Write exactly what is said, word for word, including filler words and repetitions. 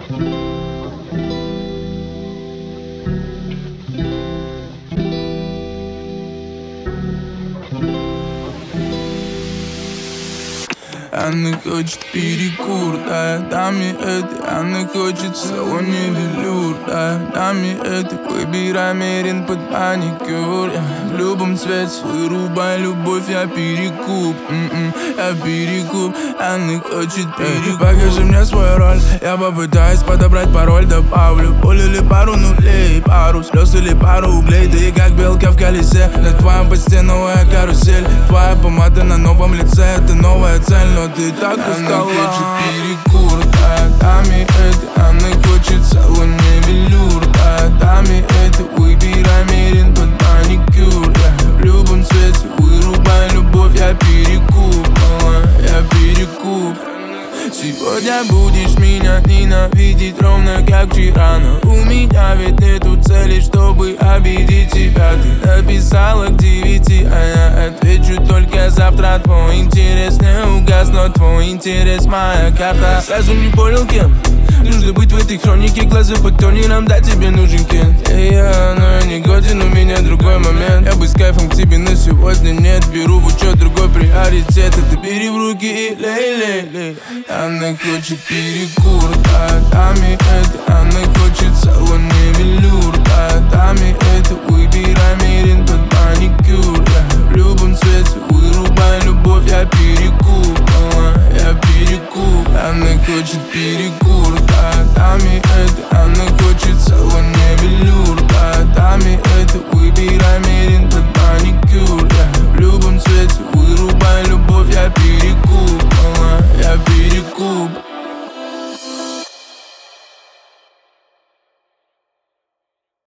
Она хочет перекур, да, дам ей это. Она хочет салон ювелюр, да, дам ей это. Выбирай мерин под маникюр, я в любом цвете. Вырубай любовь, я перекуп, м-м, я перекуп. Она хочет перекур. Покажи мне свою роль, я попытаюсь подобрать пароль. Добавлю боль или пару нулей, пару слез или пару углей. Ты как белка в колесе, на твоем посте новая карусель. Твоя помада на новом лице, это новая цель, но ты так устала. Она хочет перекур, да, дам ей это. Она хочет салон ювелюр, да, дам ей это. Выбирай мерин под маникюр, я в любом цвете. Вырубай любовь, я перекуп, мала, я перекуп. Сегодня будешь меня ненавидеть ровно как вчера. Но у меня ведь нету цели, чтобы обидеть тебя. Ты написала к девяти, а я отвечу только завтра. Твой интерес не угас, но твой интерес моя карта. Сразу не понял, кем нужно быть в этой хронике. Глаза под тонером, да, тебе нужен кент. И я, но я не годен, у меня другой момент. Я бы с кайфом к тебе, но сегодня нет. Беру в учет другой приоритет. Это бери в руки и лей-лей-лей. Она хочет перекур, да, дам ей это. Она хочет салон ювелюр, да, дам ей это. Выбирай мерин под маникюр, я в любом цвете. Вырубай любовь, я перекуп, мала, я перекуп. Она хочет перекур, да, дам ей это. Она хочет салон ювелюр, да, дам ей это. Выбирай мерин